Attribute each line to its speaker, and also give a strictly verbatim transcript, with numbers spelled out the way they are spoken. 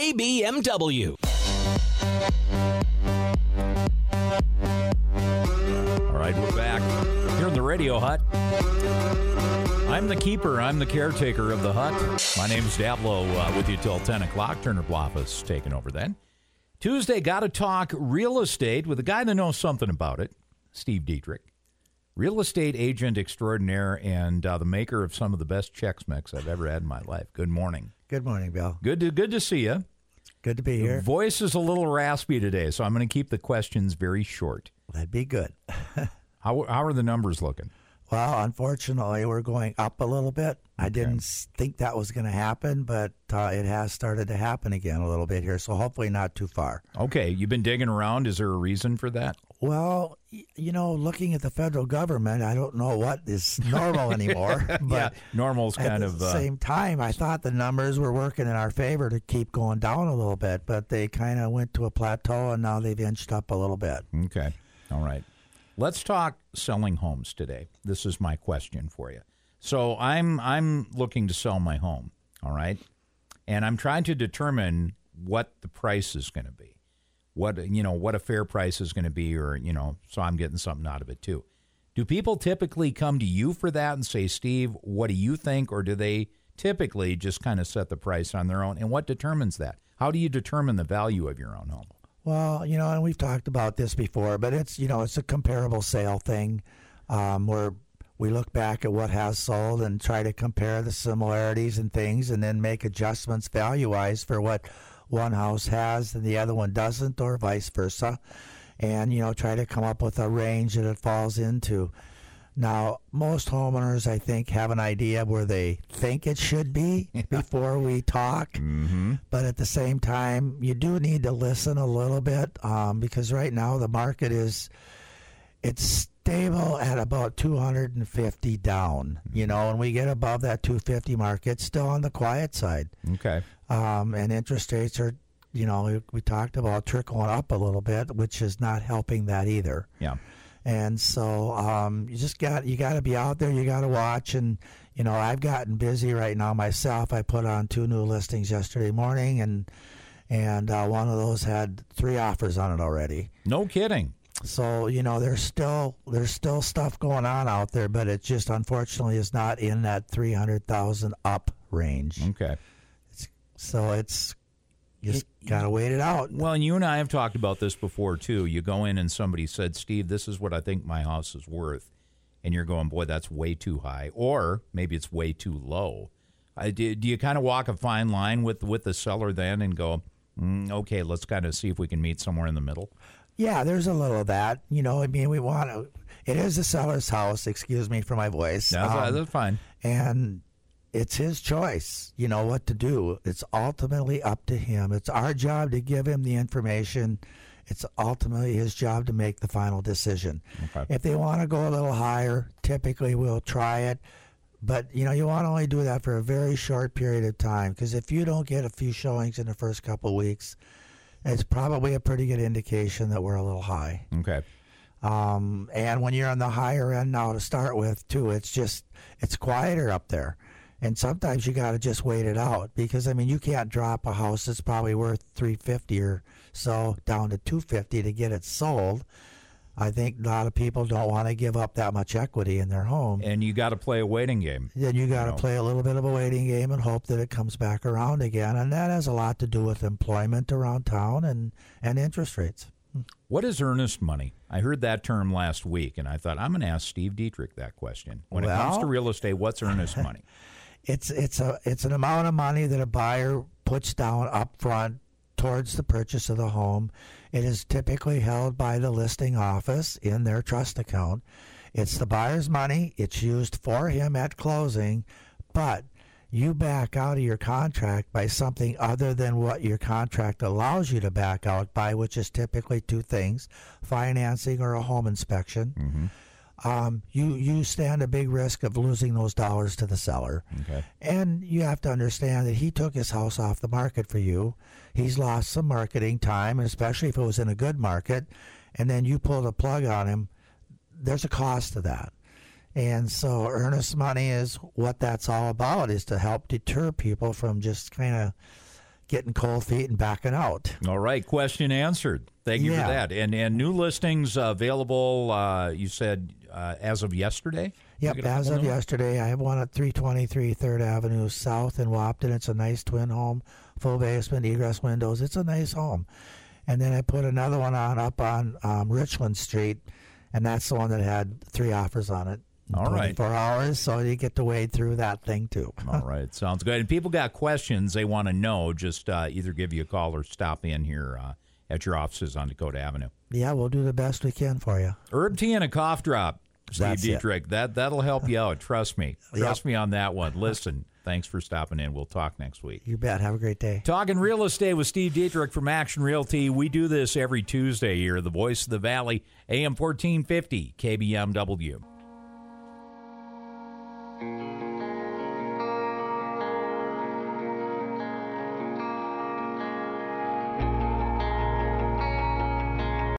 Speaker 1: K B M W.
Speaker 2: All right, we're back here in the Radio Hut. I'm the keeper. I'm the caretaker of the hut. My name's Dablo, uh, with you till ten o'clock. Turner Bloffa's taking over then. Tuesday, got to talk real estate with a guy that knows something about it, Steve Dietrich. Real estate agent extraordinaire and uh, the maker of some of the best Chex Mix I've ever had in my life. Good morning.
Speaker 3: Good morning, Bill.
Speaker 2: Good to good to see you.
Speaker 3: Good to be here.
Speaker 2: The voice is a little raspy today, so I'm going to keep the questions very short.
Speaker 3: That'd be good.
Speaker 2: How how are the numbers looking?
Speaker 3: Well, unfortunately, we're going up a little bit. I didn't think that was going to happen, but uh, it has started to happen again a little bit here, so hopefully not too far.
Speaker 2: Okay, you've been digging around. Is there a reason for that?
Speaker 3: Well, you know, looking at the federal government, I don't know what is normal anymore. But
Speaker 2: yeah, normal's kind
Speaker 3: at
Speaker 2: of...
Speaker 3: the
Speaker 2: uh,
Speaker 3: same time, I thought the numbers were working in our favor to keep going down a little bit, but they kind of went to a plateau, and now they've inched up a little bit.
Speaker 2: Okay, all right. Let's talk selling homes today. This is my question for you. So I'm I'm looking to sell my home, all right? And I'm trying to determine what the price is going to be. What, you know, what a fair price is going to be, or, you know, so I'm getting something out of it too. Do people typically come to you for that and say, Steve, what do you think? Or do they typically just kind of set the price on their own? And what determines that? How do you determine the value of your own home?
Speaker 3: Well, you know, and we've talked about this before, but it's, you know, it's a comparable sale thing, um, where we look back at what has sold and try to compare the similarities and things, and then make adjustments value-wise for what one house has and the other one doesn't, or vice versa, and, you know, try to come up with a range that it falls into. Now, most homeowners, I think, have an idea where they think it should be before we talk.
Speaker 2: Mm-hmm.
Speaker 3: But at the same time, you do need to listen a little bit, um, because right now the market is, it's stable at about two hundred fifty down. You know, when we get above that two fifty mark, it's still on the quiet side.
Speaker 2: Okay.
Speaker 3: Um, and interest rates are, you know, we, we talked about trickling up a little bit, which is not helping that either.
Speaker 2: Yeah.
Speaker 3: And so um, you just got you got to be out there. You got to watch. And you know, I've gotten busy right now myself. I put on two new listings yesterday morning, and and uh, one of those had three offers on it already.
Speaker 2: No kidding.
Speaker 3: So you know, there's still there's still stuff going on out there, but it just unfortunately is not in that three hundred thousand up range.
Speaker 2: Okay.
Speaker 3: It's, so it's. You just got to wait it out.
Speaker 2: Well, and you and I have talked about this before, too. You go in and somebody said, Steve, this is what I think my house is worth. And you're going, boy, that's way too high. Or maybe it's way too low. Uh, do, do you kind of walk a fine line with, with the seller then and go, mm, okay, let's kind of see if we can meet somewhere in the middle?
Speaker 3: Yeah, there's a little of that. You know, I mean, we want to, it is the seller's house, excuse me for my voice.
Speaker 2: No,
Speaker 3: um,
Speaker 2: that's fine.
Speaker 3: And it's his choice, you know, what to do. It's ultimately up to him. It's our job to give him the information. It's ultimately his job to make the final decision.
Speaker 2: Okay.
Speaker 3: If they want to go a little higher, typically we'll try it. But, you know, you want to only do that for a very short period of time, because if you don't get a few showings in the first couple of weeks, it's probably a pretty good indication that we're a little high.
Speaker 2: Okay.
Speaker 3: Um, and when you're on the higher end now to start with, too, it's just, it's quieter up there. And sometimes you got to just wait it out, because I mean, you can't drop a house that's probably worth three fifty or so down to two fifty to get it sold. I think a lot of people don't want to give up that much equity in their home.
Speaker 2: And you got to play a waiting game.
Speaker 3: Then you got to
Speaker 2: you know.
Speaker 3: play a little bit of a waiting game and hope that it comes back around again. And that has a lot to do with employment around town and, and interest rates.
Speaker 2: What is earnest money? I heard that term last week, and I thought, I'm going to ask Steve Dietrich that question. When
Speaker 3: Well,
Speaker 2: it comes to real estate, what's earnest money?
Speaker 3: It's it's a it's an amount of money that a buyer puts down up front towards the purchase of the home. It is typically held by the listing office in their trust account. It's the buyer's money. It's used for him at closing, but you back out of your contract by something other than what your contract allows you to back out by, which is typically two things: financing or a home inspection.
Speaker 2: Mm-hmm.
Speaker 3: Um, you, you stand a big risk of losing those dollars to the seller.
Speaker 2: Okay.
Speaker 3: And you have to understand that he took his house off the market for you. He's lost some marketing time, especially if it was in a good market, and then you pull the plug on him. There's a cost to that. And so earnest money is what that's all about, is to help deter people from just kind of getting cold feet and backing out.
Speaker 2: All right, question answered. Thank you
Speaker 3: Yeah.
Speaker 2: for that. And and new listings uh, available, uh, you said, uh, as of yesterday? You
Speaker 3: Yep,
Speaker 2: get a
Speaker 3: as
Speaker 2: couple
Speaker 3: of
Speaker 2: new-
Speaker 3: yesterday, I have one at three twenty-three third Avenue South in Wapton. It's a nice twin home, full basement, egress windows. It's a nice home. And then I put another one on up on um, Richland Street, and that's the one that had three offers on it. in
Speaker 2: All right.
Speaker 3: twenty-four hours, so you get to wade through that thing too.
Speaker 2: All right, sounds good. And people got questions they want to know, just uh, either give you a call or stop in here uh, at your offices on Dakota Avenue.
Speaker 3: Yeah, we'll do the best we can for you.
Speaker 2: Herb tea and a cough drop, Steve
Speaker 3: That's it.
Speaker 2: Dietrich. That, that'll help you out. Trust me. Trust
Speaker 3: Yep.
Speaker 2: me on that one. Listen, thanks for stopping in. We'll talk next week.
Speaker 3: You bet. Have a great day.
Speaker 2: Talking real estate with Steve Dietrich from Action Realty. We do this every Tuesday here, the voice of the Valley, A M fourteen fifty, K B M W.